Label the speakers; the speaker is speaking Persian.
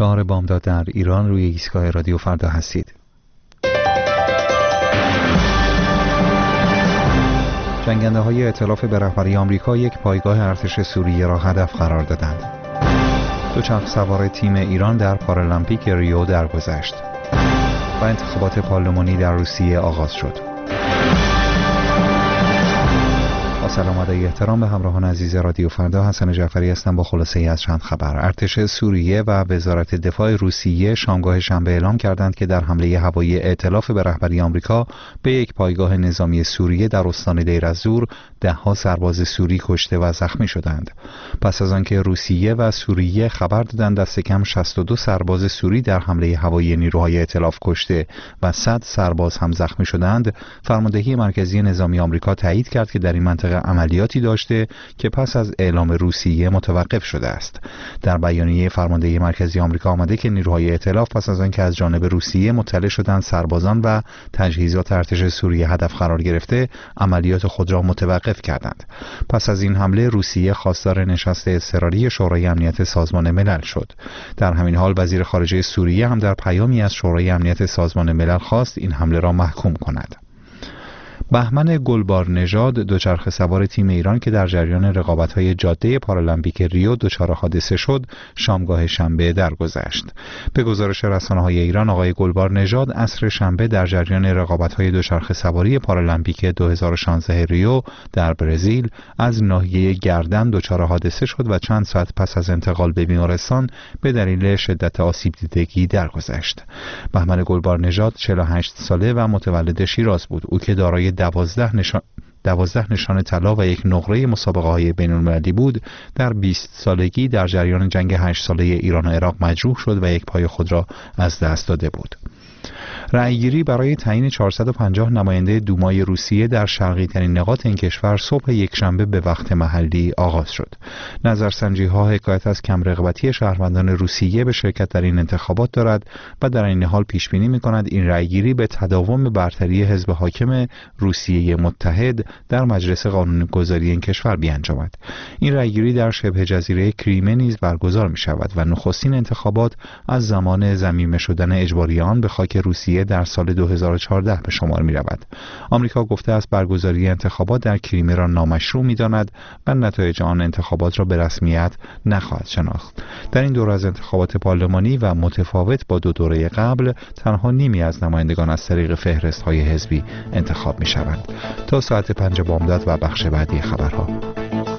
Speaker 1: 4 بامداد در ایران روی ایستگاه رادیو فردا هستید. جنگنده‌های ائتلاف به رهبری آمریکا یک پایگاه ارتش سوریه را هدف قرار دادند. دوچرخ سوار تیم ایران در پارالمپیک ریو درگذشت و انتخابات پارلمانی در روسیه آغاز شد. با سلام و ادای احترام به همراهان عزیز رادیو فردا، حسن جعفری هستم با خلاصه‌ای از چند خبر. ارتش سوریه و وزارت دفاع روسیه شامگاه شنبه اعلام کردند که در حمله هوایی ائتلاف به رهبری آمریکا به یک پایگاه نظامی سوریه در استان دیر الزور 10 سرباز سوری کشته و زخمی شدند. پس از آنکه روسیه و سوریه خبر دادند دست کم 62 سرباز سوری در حمله هوایی نیروهای ائتلاف کشته و 100 سرباز هم زخمی شدند، فرماندهی مرکزی نظامی آمریکا تایید کرد که در این منطقه عملیاتی داشته که پس از اعلام روسیه متوقف شده است. در بیانیه فرماندهی مرکزی آمریکا آمده که نیروهای ائتلاف پس از آنکه از جانب روسیه مطلع شدند سربازان و تجهیزات ارتش سوریه هدف قرار گرفته، عملیات خود را متوقف کردند. پس از این حمله روسیه خواستار نشست اضطراری شورای امنیت سازمان ملل شد. در همین حال وزیر خارجه سوریه هم در پیامی از شورای امنیت سازمان ملل خواست این حمله را محکوم کند. بهمن گلبارنژاد دوچرخه سوار تیم ایران که در جریان رقابت‌های جاده پارالمپیک ریو دچار حادثه شد، شامگاه شنبه درگذشت. به گزارش رسانه‌های ایران، آقای گلبارنژاد عصر شنبه در جریان رقابت‌های دوچرخه سواری پارالمپیک 2016 ریو در برزیل از ناحیه گردن دچار حادثه شد و چند ساعت پس از انتقال به بیمارستان به دلیل شدت آسیب دیدگی درگذشت. بهمن گلبارنژاد 48 ساله و متولد شیراز بود. او که دارای 12 نشان طلا و یک نقره مسابقه‌های بین‌المللی بود، در 20 سالگی در جریان جنگ 8 ساله ایران و عراق مجروح شد و یک پای خود را از دست داده بود. رأیگیری برای تعیین 450 نماینده دومای روسیه در شرقی ترین نقاط این کشور صبح یکشنبه به وقت محلی آغاز شد. نظرسنجی‌ها حکایت از کم رغبتی شهروندان روسیه به شرکت در این انتخابات دارد و در این حال پیش بینی می‌کند این رأیگیری به تداوم برتری حزب حاکم روسیه متحد در مجلس قانون‌گذاری این کشور بیانجامد. این رأیگیری در شبه جزیره کریمه نیز برگزار می‌شود و نخستین انتخابات از زمان ضمیمه شدن اجباری آن به خاک روسیه در سال 2014 به شمار می رود. آمریکا گفته است برگزاری انتخابات در کریمه را نامشروع می داند و نتایج آن انتخابات را به رسمیت نخواهد شناخت. در این دوره از انتخابات پارلمانی و متفاوت با 2 دوره قبل، تنها نیمی از نمایندگان از طریق فهرست های حزبی انتخاب می شوند. تا ساعت 5 بامداد و بخش بعدی خبرها.